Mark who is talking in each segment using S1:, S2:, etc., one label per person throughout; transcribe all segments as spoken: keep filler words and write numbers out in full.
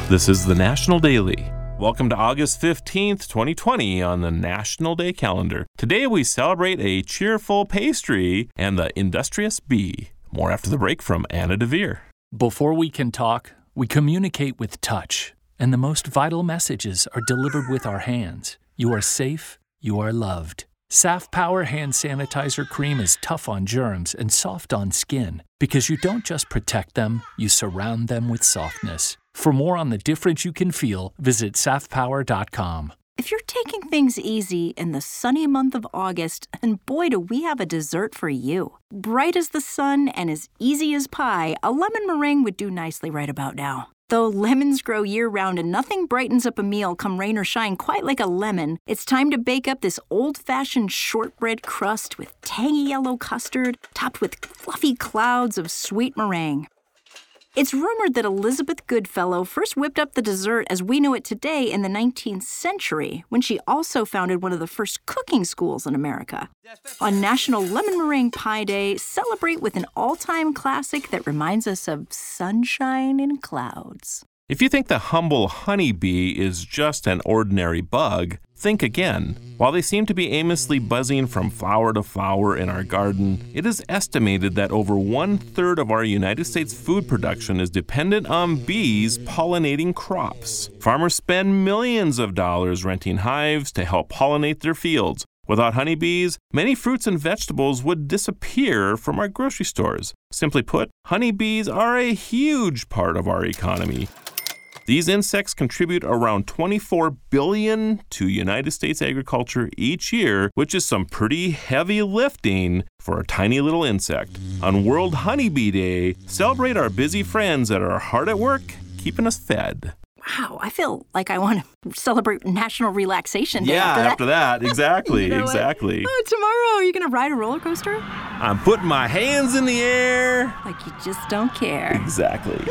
S1: This is the National Daily. Welcome to August fifteenth, twenty twenty on the National Day calendar. Today we celebrate a cheerful pastry and the industrious bee. More after the break from Anna DeVere.
S2: Before we can talk, we communicate with touch, and the most vital messages are delivered with our hands. You are safe, you are loved. Saff Power Hand Sanitizer Cream is tough on germs and soft on skin because you don't just protect them, you surround them with softness. For more on the difference you can feel, visit saff power dot com.
S3: If you're taking things easy in the sunny month of August, and boy do we have a dessert for you. Bright as the sun and as easy as pie, a lemon meringue would do nicely right about now. Though lemons grow year-round and nothing brightens up a meal come rain or shine quite like a lemon, it's time to bake up this old-fashioned shortbread crust with tangy yellow custard topped with fluffy clouds of sweet meringue. It's rumored that Elizabeth Goodfellow first whipped up the dessert as we know it today in the nineteenth century, when she also founded one of the first cooking schools in America. On National Lemon Meringue Pie Day, celebrate with an all-time classic that reminds us of sunshine in clouds.
S1: If you think the humble honeybee is just an ordinary bug, think again. While they seem to be aimlessly buzzing from flower to flower in our garden, it is estimated that over one-third of our United States food production is dependent on bees pollinating crops. Farmers spend millions of dollars renting hives to help pollinate their fields. Without honeybees, many fruits and vegetables would disappear from our grocery stores. Simply put, honeybees are a huge part of our economy. These insects contribute around twenty-four billion dollars to United States agriculture each year, which is some pretty heavy lifting for a tiny little insect. On World Honeybee Day, celebrate our busy friends that are hard at work, keeping us fed.
S3: Wow, I feel like I want to celebrate National Relaxation Day
S1: yeah,
S3: after that.
S1: after that, exactly,
S3: You know
S1: exactly.
S3: What? Oh, tomorrow, are you going to ride a roller coaster?
S1: I'm putting my hands in the air.
S3: Like you just don't care.
S1: Exactly.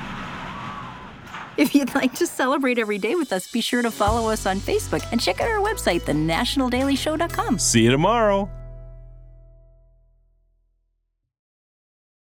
S3: If you'd like to celebrate every day with us, be sure to follow us on Facebook and check out our website, the national daily show dot com.
S1: See you tomorrow.